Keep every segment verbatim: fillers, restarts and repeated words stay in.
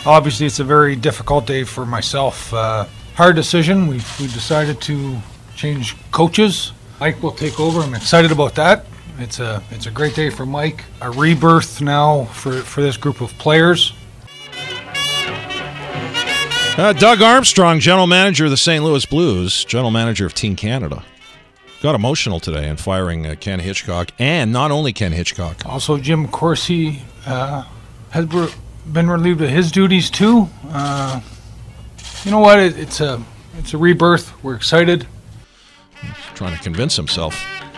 Obviously, it's a very difficult day for myself. Uh, hard decision. We we decided to change coaches. Mike will take over. I'm excited about that. It's a it's a great day for Mike. A rebirth now for, for this group of players. Uh, Doug Armstrong, general manager of the Saint Louis Blues, general manager of Team Canada, got emotional today in firing uh, Ken Hitchcock, and not only Ken Hitchcock. Also, Jim Corsi uh, has been relieved of his duties too. Uh, you know what? It, it's a it's a rebirth. We're excited. He's trying to convince himself.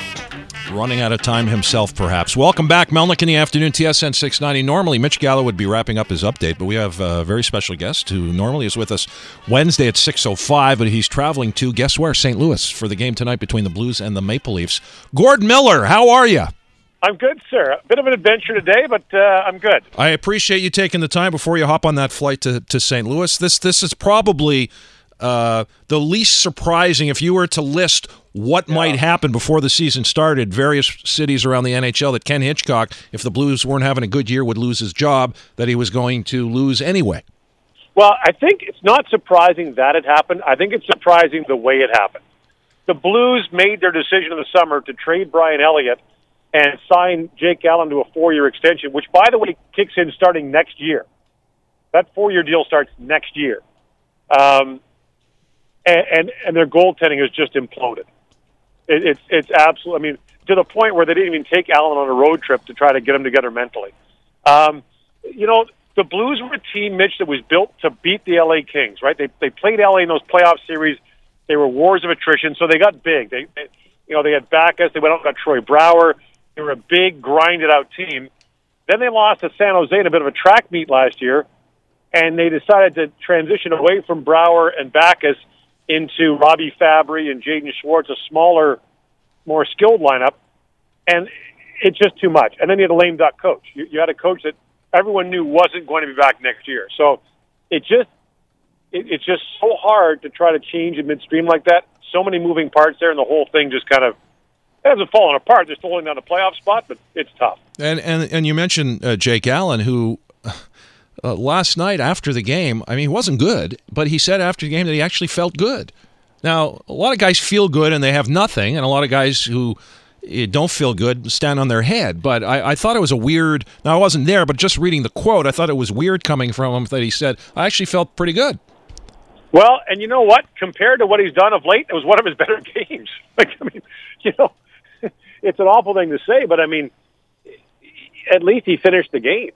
Running out of time himself, perhaps. Welcome back, Melnick in the afternoon, T S N six ninety. Normally, Mitch Gallo would be wrapping up his update, but we have a very special guest who normally is with us Wednesday at six oh five, but he's traveling to, guess where, Saint Louis, for the game tonight between the Blues and the Maple Leafs. Gord Miller, how are you? I'm good, sir. A bit of an adventure today, but uh, I'm good. I appreciate you taking the time before you hop on that flight to, to Saint Louis. This, this is probably uh, the least surprising, if you were to list what yeah. might happen before the season started, various cities around the N H L, that Ken Hitchcock, if the Blues weren't having a good year, would lose his job, that he was going to lose anyway. Well, I think it's not surprising that it happened. I think it's surprising the way it happened. The Blues made their decision in the summer to trade Brian Elliott and sign Jake Allen to a four-year extension, which, by the way, kicks in starting next year. That four-year deal starts next year. Um, and, and, and their goaltending has just imploded. It, it's it's absolutely, I mean, to the point where they didn't even take Allen on a road trip to try to get him together mentally. Um, you know, the Blues were a team, Mitch, that was built to beat the L A Kings, right? They they played L A in those playoff series. They were wars of attrition, so they got big. They, they you know, they had Backus. They went out and got Troy Brouwer. They were a big, grinded-out team. Then they lost to San Jose in a bit of a track meet last year, and they decided to transition away from Brouwer and Backus into Robbie Fabry and Jaden Schwartz, a smaller, more skilled lineup, and it's just too much. And then you had a lame duck coach. You, you had a coach that everyone knew wasn't going to be back next year. So it just it, it's just so hard to try to change in midstream like that. So many moving parts there, and the whole thing just kind of it hasn't fallen apart. They're still holding down a playoff spot, but it's tough. And and and you mentioned uh, Jake Allen, who. Uh, last night after the game, I mean, he wasn't good, but he said after the game that he actually felt good. Now, a lot of guys feel good and they have nothing, and a lot of guys who uh, don't feel good stand on their head. But I, I thought it was a weird, now I wasn't there, but just reading the quote, I thought it was weird coming from him that he said, I actually felt pretty good. Well, and you know what? Compared to what he's done of late, it was one of his better games. Like, I mean, you know, it's an awful thing to say, but I mean, at least he finished the game.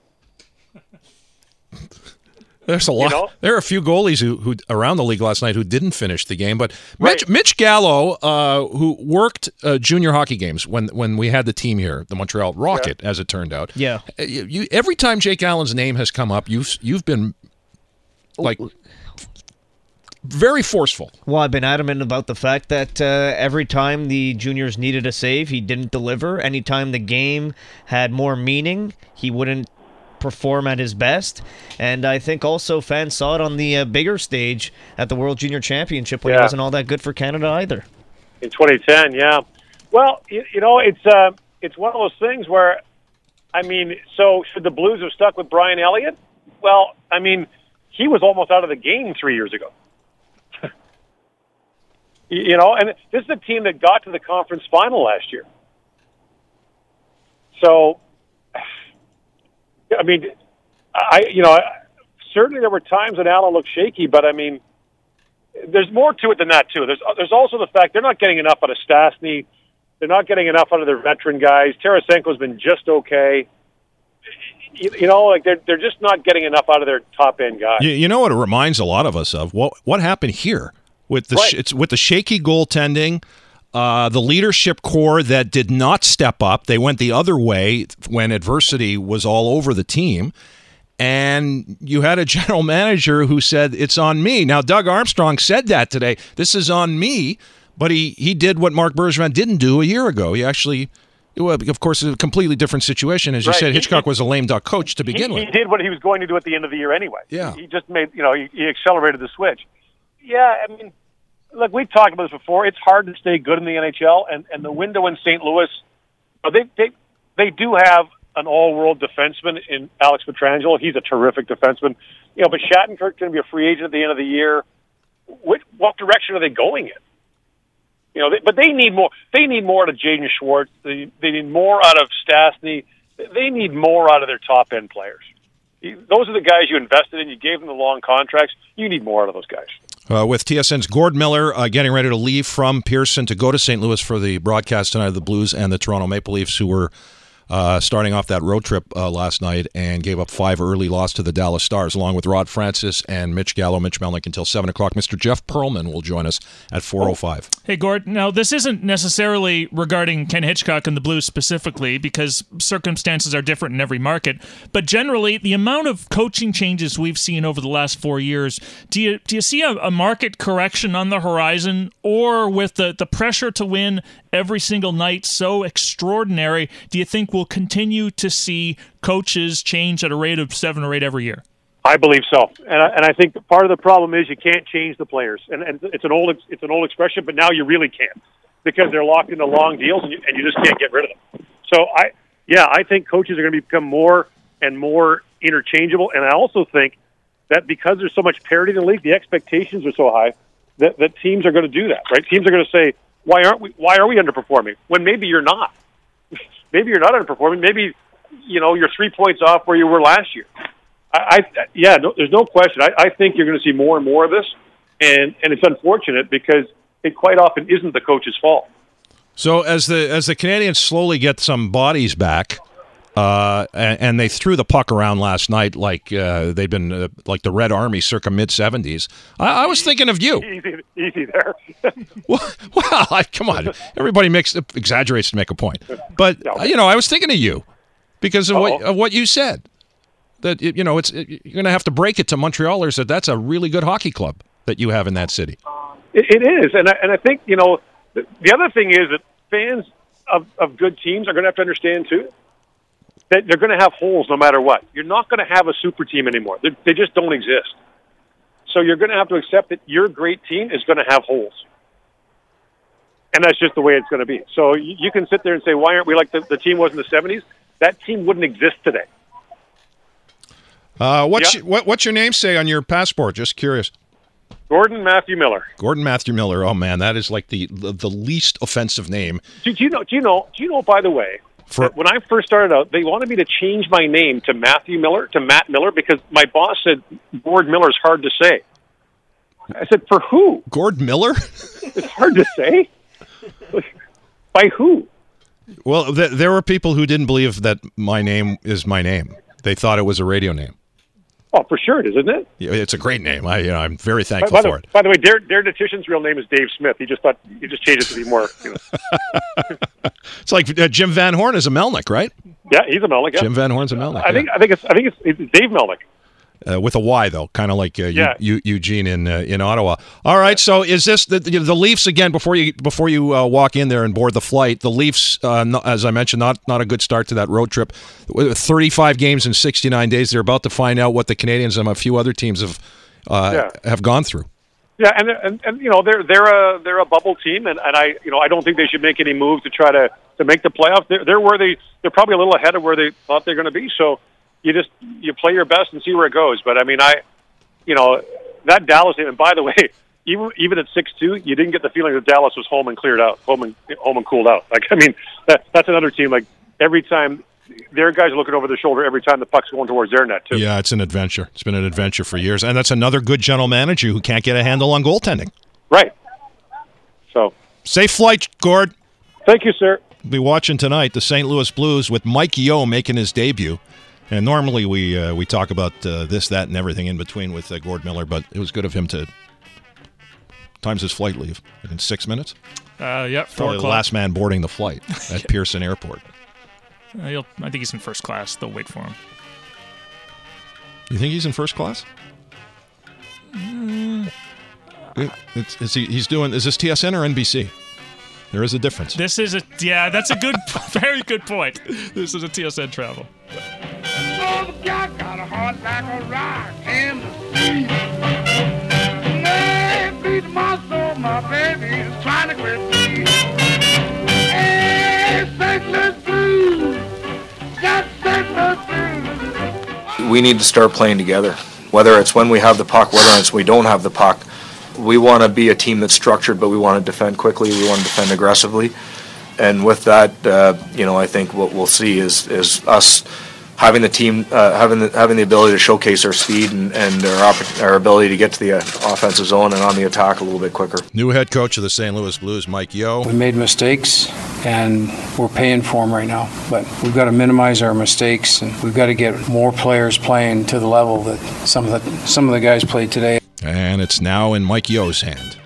There's a lot. You know? There are a few goalies who, who around the league last night who didn't finish the game. But Mitch, right. Mitch Gallo, uh, who worked uh, junior hockey games when when we had the team here, the Montreal Rocket, yeah. as it turned out. Yeah. You, you, every time Jake Allen's name has come up, you've you've been like very forceful. Well, I've been adamant about the fact that uh, every time the juniors needed a save, he didn't deliver. Anytime the game had more meaning, he wouldn't perform at his best. And I think also fans saw it on the uh, bigger stage at the World Junior Championship when yeah. he wasn't all that good for Canada either. In twenty ten, yeah. Well, you, you know, it's uh, it's one of those things where, I mean, so should the Blues have stuck with Brian Elliott? Well, I mean, he was almost out of the game three years ago. You know, and this is a team that got to the conference final last year. So, I mean, I you know, certainly there were times when Allen looked shaky, but I mean, there's more to it than that too. There's there's also the fact they're not getting enough out of Stastny. They're not getting enough out of their veteran guys. Tarasenko's been just okay. You, you know, like they're they're just not getting enough out of their top end guys. You, you know what it reminds a lot of us of? What what happened here with the right. sh- it's with the shaky goaltending. Uh, the leadership core that did not step up. They went the other way when adversity was all over the team. And you had a general manager who said, it's on me. Now, Doug Armstrong said that today. This is on me. But he, he did what Marc Bergevin didn't do a year ago. He actually, well, of course, it's a completely different situation. As you right. said, Hitchcock he, was a lame duck coach to begin he, with. He did what he was going to do at the end of the year anyway. Yeah. He just made, you know, he, he accelerated the switch. Yeah, I mean, look, we've talked about this before. It's hard to stay good in the N H L, and, and the window in Saint Louis, they they they do have an all-world defenseman in Alex Pietrangelo. He's a terrific defenseman. You know, but Shattenkirk's going to be a free agent at the end of the year. What, what direction are they going in? You know, they, but they need more. They need more out of Jaden Schwartz. They, they need more out of Stastny. They need more out of their top-end players. Those are the guys you invested in. You gave them the long contracts. You need more out of those guys. Uh, with T S N's Gord Miller uh, getting ready to leave from Pearson to go to Saint Louis for the broadcast tonight of the Blues and the Toronto Maple Leafs, who were uh, starting off that road trip uh, last night and gave up five early loss to the Dallas Stars, along with Rod Francis and Mitch Gallo, Mitch Melnick until seven o'clock. Mister Jeff Pearlman will join us at four oh five. Hey, Gord, now this isn't necessarily regarding Ken Hitchcock and the Blues specifically, because circumstances are different in every market, but generally the amount of coaching changes we've seen over the last four years, do you do you see a, a market correction on the horizon, or with the, the pressure to win every single night so extraordinary, do you think we'll continue to see coaches change at a rate of seven or eight every year? I believe so, and I, and I think part of the problem is you can't change the players, and, and it's an old it's an old expression, but now you really can't, because they're locked into long deals, and you, and you just can't get rid of them. So I, yeah, I think coaches are going to become more and more interchangeable, and I also think that because there's so much parity in the league, the expectations are so high that, that teams are going to do that, right? Teams are going to say, why aren't we? Why are we underperforming? When maybe you're not. Maybe you're not underperforming. Maybe, you know, you're three points off where you were last year. I, I yeah, no, there's no question. I, I think you're going to see more and more of this, and, and it's unfortunate because it quite often isn't the coach's fault. So as the as the Canadians slowly get some bodies back, uh, and, and they threw the puck around last night like uh, they've been uh, like the Red Army circa mid seventies. I, I was thinking of you. Easy, easy there. well, well I, come on. Everybody makes exaggerates to make a point, but No. you know, I was thinking of you because of what Uh-oh. of what you said. That you know, it's it, you're going to have to break it to Montrealers that that's a really good hockey club that you have in that city. It, it is, and I, and I think, you know, the, the other thing is that fans of, of good teams are going to have to understand too that they're going to have holes no matter what. You're not going to have a super team anymore. They, they just don't exist. So you're going to have to accept that your great team is going to have holes. And that's just the way it's going to be. So you, you can sit there and say, why aren't we like the, the team was in the seventies? That team wouldn't exist today. Uh, what's Yeah. your, what, what's your name say on your passport? Just curious. Gordon Matthew Miller. Gordon Matthew Miller. Oh man, that is like the the, the least offensive name. Do, do you know? Do you know? Do you know? By the way, For- that when I first started out, they wanted me to change my name to Matthew Miller to Matt Miller because my boss said Gord Miller's hard to say. I said, for who? Gord Miller? It's hard to say. By who? Well, th- there were people who didn't believe that my name is my name. They thought it was a radio name. Oh, for sure it is, isn't it? Yeah, it's a great name. I, you know, I'm very By, thankful by, the, for it. by the way, Dare, Dare Dietitian's real name is Dave Smith. He just thought he just changed it to be more. You know. It's like uh, Jim Van Horn is a Melnick, right? Yeah, he's a Melnick. Yeah. Jim Van Horn's a Melnick. I think I think it's I think it's, it's Dave Melnick. Uh, with a Y, though, kind of like uh, Yeah. Eu- Eu- Eugene in uh, in Ottawa. All right, so is this the, the, the Leafs again? Before you before you uh, walk in there and board the flight, the Leafs, uh, no, as I mentioned, not not a good start to that road trip. thirty-five games in sixty-nine days. They're about to find out what the Canadians and a few other teams have uh, Yeah. have gone through. Yeah, and, and and you know they're they're a they're a bubble team, and, and I you know I don't think they should make any moves to try to, to make the playoffs. They're, they're where they they're probably a little ahead of where they thought they're going to be. So you just you play your best and see where it goes. But I mean, I you know that Dallas team. And by the way, even even at six two, you didn't get the feeling that Dallas was home and cleared out, home and home and cooled out. Like I mean, that that's another team. Like every time their guys are looking over their shoulder every time the puck's going towards their net too. Yeah, it's an adventure. It's been an adventure for years, and that's another good general manager who can't get a handle on goaltending. Right. So Safe flight, Gord. thank you, sir. We'll be watching tonight the Saint Louis Blues with Mike Yeo making his debut. And normally we uh, we talk about uh, this, that, and everything in between with uh, Gord Miller, but it was good of him to times his flight leave in six minutes. Uh, yeah, four Probably the o'clock. last man boarding the flight at Pearson Airport. Uh, he'll, I think he's in first class. They'll wait for him. You think he's in first class? Mm. It- it's, is he, he's doing? Is this T S N or N B C? There is a difference. This is a yeah. That's a good, very good point. This is a T S N travel. Oh, God got a heart like a rock in the sea. Hey, beat my soul, my baby is trying to grip me. Hey, Saint Louis Blues, got we need to start playing together. Whether it's when we have the puck, whether it's when we don't have the puck, we want to be a team that's structured, but we want to defend quickly. We want to defend aggressively. And with that, uh, you know, I think what we'll see is is us having the team, uh, having the having the ability to showcase our speed and, and our opp- our ability to get to the uh, offensive zone and on the attack a little bit quicker. New head coach of the Saint Louis Blues, Mike Yeo. We made mistakes, and we're paying for them right now. But we've got to minimize our mistakes, and we've got to get more players playing to the level that some of the some of the guys played today. And it's now in Mike Yeo's hand.